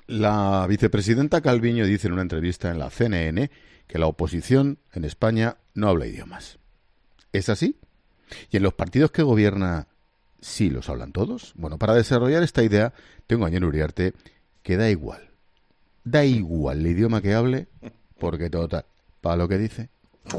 La vicepresidenta Calviño dice en una entrevista en la CNN que la oposición en España no habla idiomas. ¿Es así? ¿Y en los partidos que gobierna sí los hablan todos? Bueno, para desarrollar esta idea tengo a Ñeno Uriarte que da igual. Da igual el idioma que hable, porque total, para lo que dice.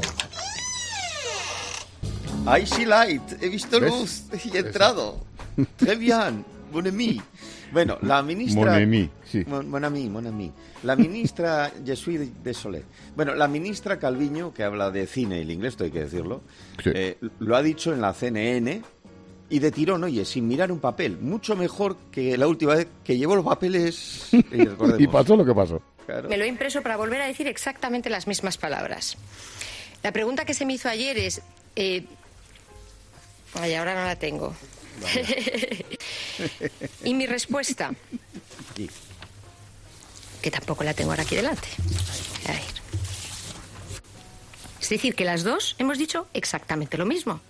I see light, he visto luz y he entrado. Très bien, mon ami. Bueno, la ministra... Mon ami, sí. Mon ami. La ministra... Je suis désolé. Bueno, la ministra Calviño, que habla de cine y el inglés, esto hay que decirlo, Sí. lo ha dicho en la CNN y de tirón, oye, sin mirar un papel. Mucho mejor que la última vez que llevó los papeles... Y pasó lo que pasó. Claro. Me lo he impreso para volver a decir exactamente las mismas palabras. La pregunta que se me hizo ayer es... Ay, ahora no la tengo. Y mi respuesta, Sí. que tampoco la tengo ahora aquí delante. A ver. Es decir, que las dos hemos dicho exactamente lo mismo.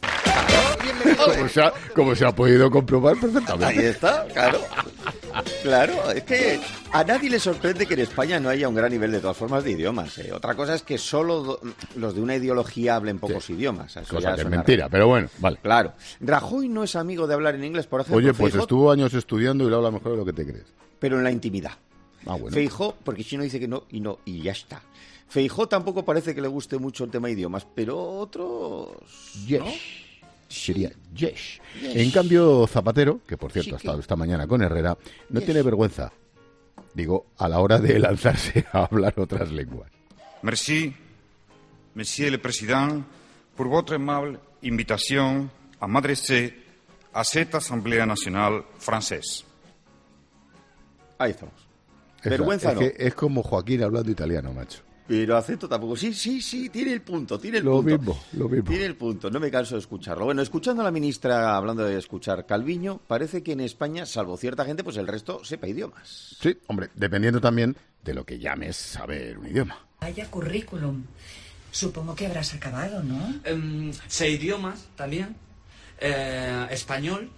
Como se ha podido comprobar perfectamente. Ahí está, claro. Claro, es que a nadie le sorprende que en España no haya un gran nivel de todas formas de idiomas. Otra cosa es que solo los de una ideología hablen pocos idiomas. Eso Cosa ya que es suena mentira, raro. pero bueno, vale. Claro. Rajoy no es amigo de hablar en inglés, por ejemplo. Oye, pues Feijóo, estuvo años estudiando y lo habla mejor de lo que te crees. pero en la intimidad. Ah, bueno. Feijóo, porque si no dice que no, y ya está. Feijóo tampoco parece que le guste mucho el tema de idiomas, pero otros... Yes. ¿no? Sería yes. Yes. En cambio, Zapatero, que por cierto Sí, ha estado esta mañana con Herrera, no tiene vergüenza, digo, a la hora de lanzarse a hablar otras lenguas. Merci, Monsieur le Président, pour votre aimable invitation à m'adresser à cette Assemblée nationale française. Ahí estamos. Es Vergüenza es no. que es como Joaquín hablando italiano, macho. Pero acento tampoco. Sí, tiene el punto, tiene el Lo punto. mismo. Tiene el punto, no me canso de escucharlo. Bueno, escuchando a la ministra, hablando de escuchar Calviño, parece que en España, salvo cierta gente, pues el resto sepa idiomas. Sí, hombre, dependiendo también de lo que llames saber un idioma. Vaya currículum. Supongo que habrás acabado, ¿no? 6 idiomas también. Español.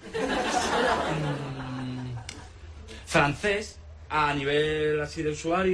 Francés a nivel así de usuario.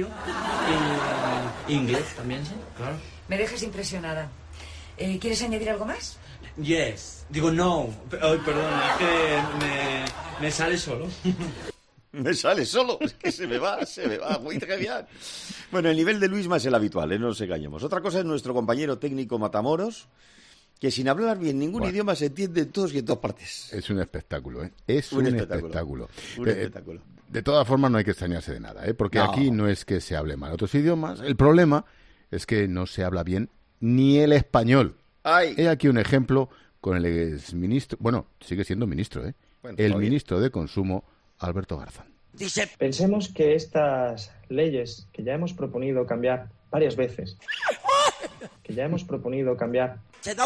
Y inglés también, sí, claro. Me dejas impresionada. ¿Quieres añadir algo más? Yes. Digo no. Ay, perdón, es que me sale solo. Me sale solo, es que se me va, muy genial. Bueno, el nivel de Luisma es el habitual, no nos engañemos. Otra cosa es nuestro compañero técnico Matamoros, que sin hablar bien ningún idioma se entiende en todos y en todas partes. Es un espectáculo, ¿eh? Es Un un espectáculo. espectáculo. Un espectáculo. De todas formas, no hay que extrañarse de nada, ¿eh? Porque No. aquí no es que se hable mal otros idiomas. El problema es que no se habla bien ni el español. Ay, He aquí un ejemplo con el exministro, bueno, sigue siendo ministro, ¿eh? Bueno, El todavía. ministro de Consumo, Alberto Garzón. Pensemos que estas leyes que ya hemos proponido cambiar varias veces, que ya hemos proponido cambiar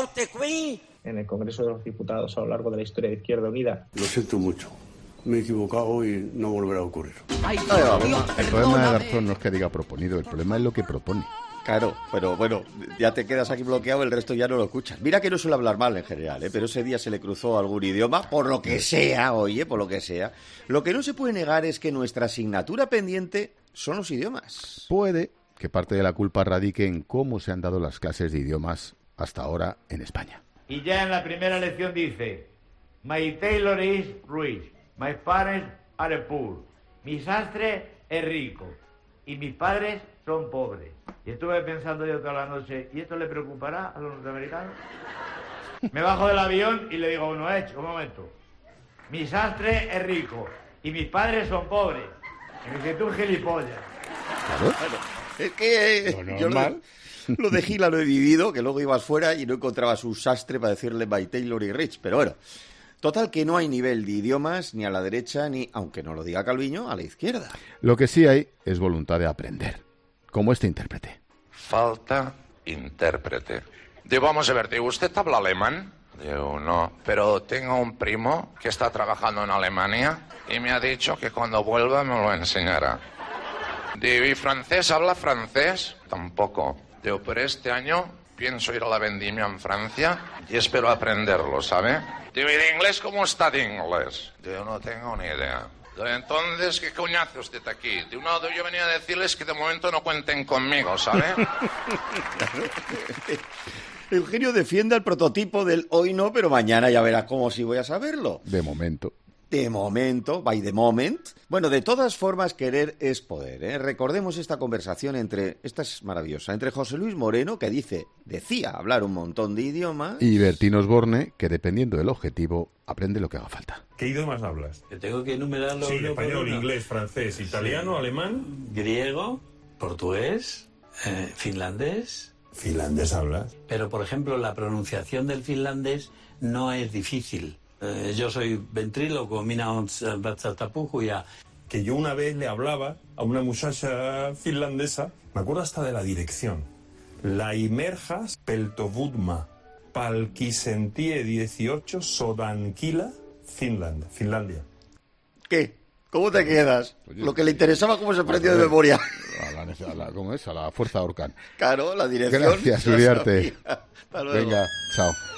en el Congreso de los Diputados a lo largo de la historia de Izquierda Unida, Lo siento mucho. Me he equivocado y no volverá a ocurrir. El problema de Garzón no es que diga proponido, el problema es lo que propone. claro, pero bueno, ya te quedas aquí bloqueado, el resto ya no lo escuchas. Mira que no suele hablar mal en general, pero ese día se le cruzó algún idioma, por lo que sea, oye, por lo que sea. Lo que no se puede negar es que nuestra asignatura pendiente son los idiomas. Puede que parte de la culpa radique en cómo se han dado las clases de idiomas hasta ahora en España. Y ya en la primera lección dice: My tailor is rich, my parents are poor. Mi sastre es rico y mis padres son pobres. Y estuve pensando yo toda la noche, ¿y esto le preocupará a los norteamericanos? Me bajo del avión y le digo a uno, un momento. Mi sastre es rico y mis padres son pobres. Y me dice, tú gilipollas. Bueno, es que yo lo de Gila lo he vivido, que luego ibas fuera y no encontrabas un sastre para decirle My tailor is rich, pero bueno. Total que no hay nivel de idiomas ni a la derecha ni, aunque no lo diga Calviño, a la izquierda. Lo que sí hay es voluntad de aprender, como este intérprete. Falta intérprete. Digo, vamos a ver, digo, ¿usted habla alemán? Digo, no, pero tengo un primo que está trabajando en Alemania y me ha dicho que cuando vuelva me lo enseñará. Digo, ¿y francés? ¿Habla francés? Tampoco. Digo, pero este año pienso ir a la vendimia en Francia y espero aprenderlo, ¿sabe? Digo, ¿y de inglés cómo está de inglés? Digo, no tengo ni idea. Entonces, ¿qué coño hace usted aquí? De un lado yo venía a decirles que de momento no cuenten conmigo, ¿sabe? Eugenio defiende al prototipo del hoy no, pero mañana ya verás cómo sí voy a saberlo. De momento. De momento, by the moment. Bueno, de todas formas, querer es poder, ¿eh? Recordemos esta conversación esta es maravillosa, entre José Luis Moreno, que decía hablar un montón de idiomas. Y Bertín Osborne, que dependiendo del objetivo, aprende lo que haga falta. ¿Qué idiomas hablas? Que tengo que enumerarlo. Sí, español, inglés, francés, italiano, alemán. Griego, portugués, finlandés. ¿Finlandés hablas? Pero, por ejemplo, la pronunciación del finlandés no es difícil. Yo soy ventríloco, que yo una vez le hablaba a una muchacha finlandesa, me acuerdo hasta de la dirección, Laimerjas Peltovudma, Palkisentie 18, Sodankila, Finlandia. ¿Qué? ¿Cómo te quedas? Lo que le interesaba, cómo se aprendió de memoria. ¿Cómo es? A la fuerza Orcan. Claro, la dirección. Gracias, Uriarte. Venga, chao.